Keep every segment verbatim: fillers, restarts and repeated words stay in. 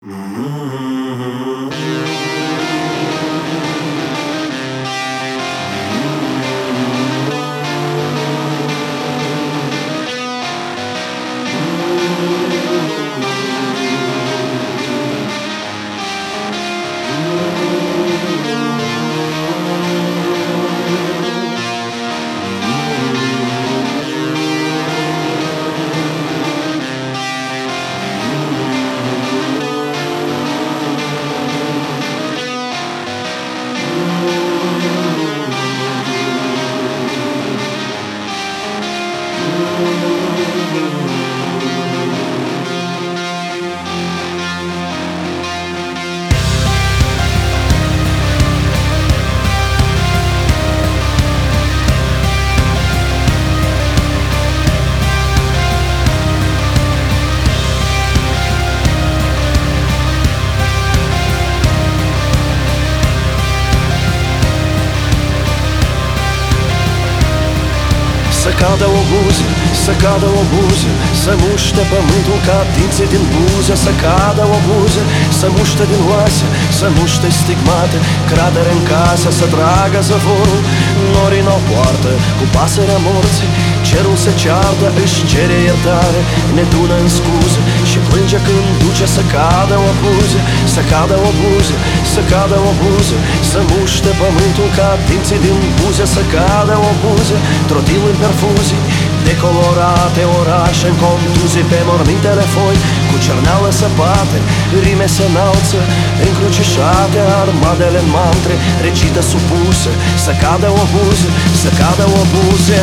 Să cadă o buze, să cadă o buze, să muște pământul ca dinții din buze. Să cadă o buze, să muște din oase, să muște stigmate, cratere în casă, să tragă zăvorul. Norii n-o poartă cu pasărea morții, cerul se ceartă, își cere iertare, ne tună în scuze și plânge când duce. Să cadă o buze, să cadă o buze, să cadă o buze, să muște pământul ca dinții din buze. Să cadă o buze, trotil în perfuzii, decolorate orașe în contuzii, pe mormintele foi cu cerneală săpate, rime se înalță, încrucișate, armadele în mantre, recită supuse. Să cadă o buze, să cadă o buze.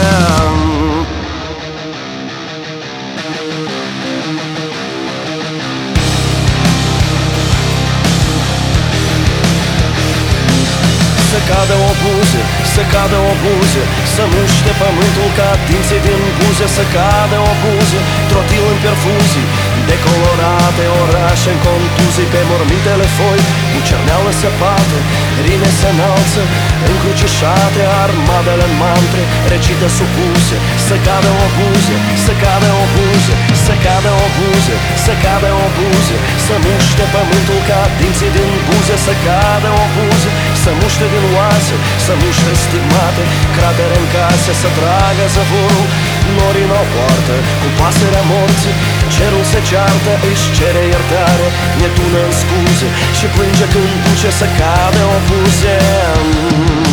Să cadă o buze, să cadă o buze, să muște pământul ca dinții din buze. Să cadă o buze, trotil în perfuzii, decolorate orașe în contuzii, pe mormintele foi cu cerneală săpate, rime se înalță, încrucișate, armadele în mantre, recită supuse. Să cadă o buze, să cadă o buze, să cadă o buze, să cadă o buze, să muște pământul ca dinții din buze. Să cadă o buze, să muște din oase, să muște stigmate, cratere în case, să tragă zăvorul. Norii n-o poartă cu pasărea morții, cerul se ceartă, își cere iertare, ne tună în scuze și plânge când duce. Să cadă o buze.